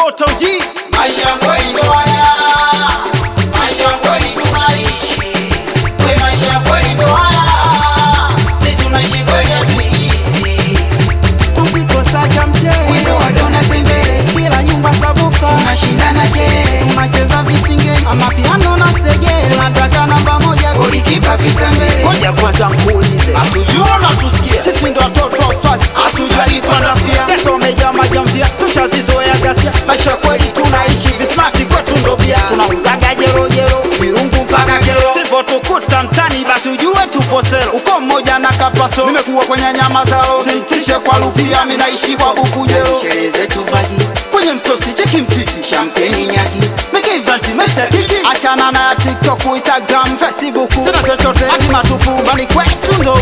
Toto G. Maisha kweli ndo haya, maisha kweli tunaishi. We maisha kweli ndo haya, si tunaishi kweli hatuishi. Tukikosa cha mchele Wendo wadona tembele, bila nyumba sabufa tunashindana kele. tunacheza visinge ama piano na segele. Nataka namba moja Golikipa pita mbele. Ngoja kwanza mkuulize, hatujua na tusikia, sisi ndo watoto wa fasi, hatujali kwa nafia. Geto wamejaa majamvia, tushazizoea gasia. Maisha kweli tunaishi, vismati kwetu ndo bia. Tunaungaga jero jero, virungu mpaka kero. Sipo tukuta mtani, basi ujue tupo selo. Uko mmoja na kapaso, nimekuwa kwenye nyama zao. Sintishe kwa lupia, minaishi kwa buku jero. Sherehe zetu vagi, Kwenye msosi, cheki mtiti, champagne nyagi. Meke ivanti, mese kiki. Achana na ya TikTok, Instagram, Facebook. Sina chochote, azima tupu, bali kwetu ndo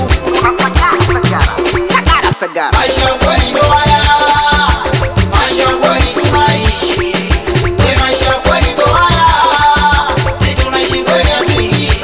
sagara sagara. Maisha kweli ndo haya, maisha kweli tunaishi. We maisha kweli ndo haya, si tunaishi kweli hatuishi.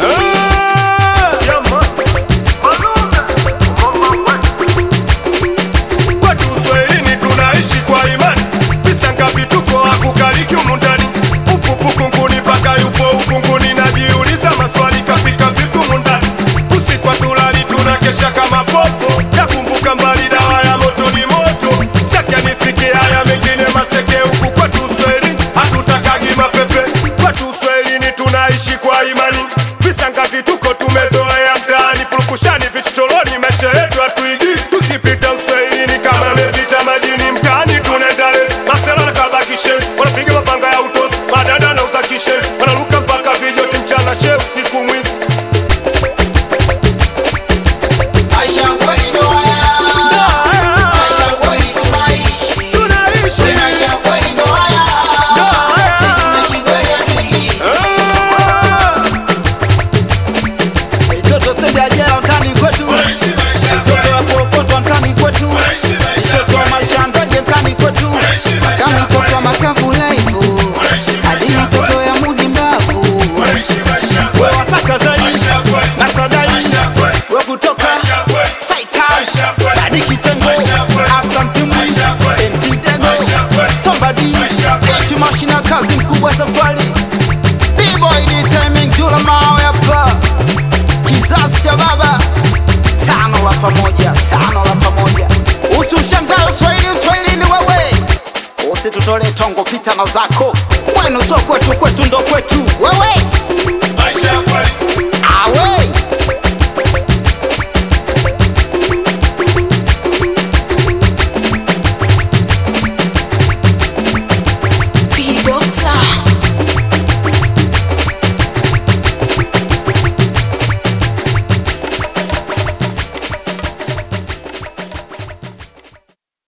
Kwetu Uswahilini tunaishi kwa imani. Visanga vituko hakukaliki humu ndani. Upupu kunguni paka yupo ukunguni. Najiuliza maswali kafika vipi humu ndani. Usiku hatulali tunakesha kama popo. Yakumbuka mbali dawa ya moto ni moto. Saki anifike haya mengine maseke. Huku kwetu Uswahilini hatutakagi mapepe. Kwetu Uswahilini tunaishi kwa imani. Visanga vituko tumezoea mtaani. Purukushani vichochoroni maisha yetu hatuigi. Tukipita Uswahilini kama mepita majini. Mtaani tunaenda resi. Masela na kabakishe, wanapiga mapanga ya utosi. Madada na uzakishe, wanaruka mpaka vijoti mchana she usiku mwisi. Maisha kweli ndo haya, maisha kweli tunaishi. We maisha kweli ndo haya, si tunaishi kweli hatuishi. Mitoto stendi ya jela mtani kwetu, mitoto ya kuokotwa mtani kwetu, mitoto wa maisha ndege mtani kwetu, Kama mtoto wa makavu laifu, hadi mitoto ya mudi mbavu. we wasaka zali na sadali, we kutoka Saitaz, Dadi Kitengo, After Mtumbi, MC Dego, Somebody, Eti Mashina kazi mkubwa safari, B-boy ni timing jula mawe hapa, kizazi cha baba, tano la pamoja, tano la pamoja. Usushangae Swahili ni wewe, usitutole tongo pita na zako, kwenu so kwetu, kwetu ndo kwetu wewe. Maisha kweli